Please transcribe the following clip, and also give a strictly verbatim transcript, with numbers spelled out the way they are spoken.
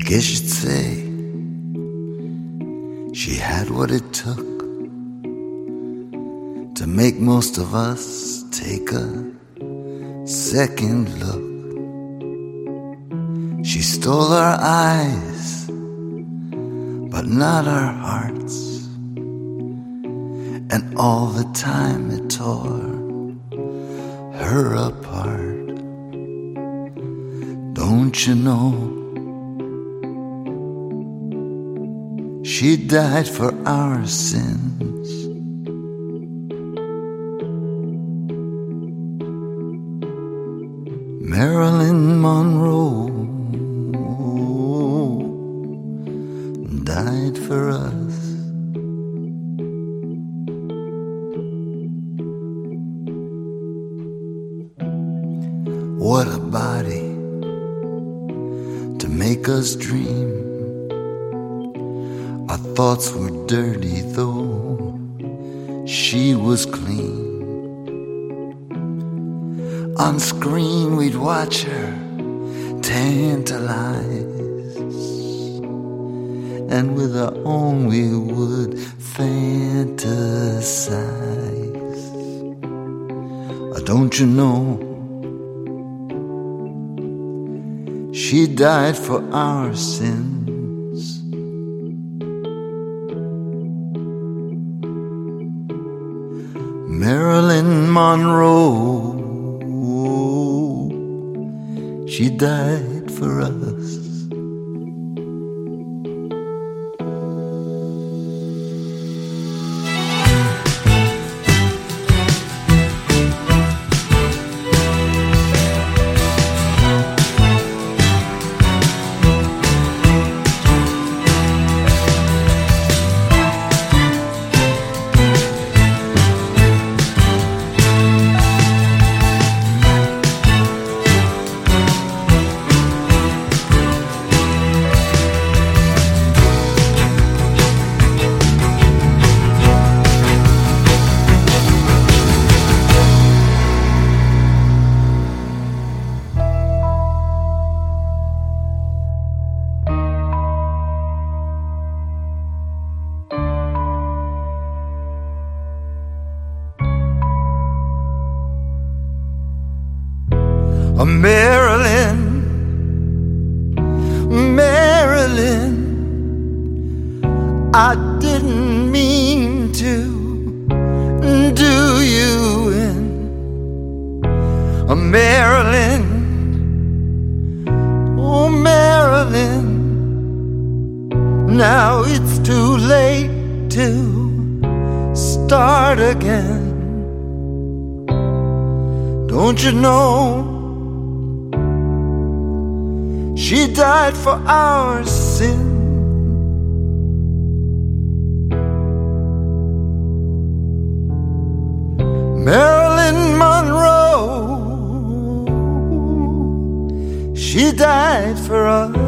guess you'd say she had what it took to make most of us take a second look. She stole our eyes, but not our hearts, and all the time it tore her apart. Don't you know she died for our sins? Marilyn Monroe died for us. What a body to make us dream. Our thoughts were dirty though she was clean. On screen we'd watch her tantalize, and with our own we would fantasize. Don't you know she died for our sins? Marilyn Monroe, she died for us. Marilyn, Marilyn, I didn't mean to do you in. Marilyn, oh Marilyn, now it's too late to start again. Don't you know she died for our sin? Marilyn Monroe, she died for us.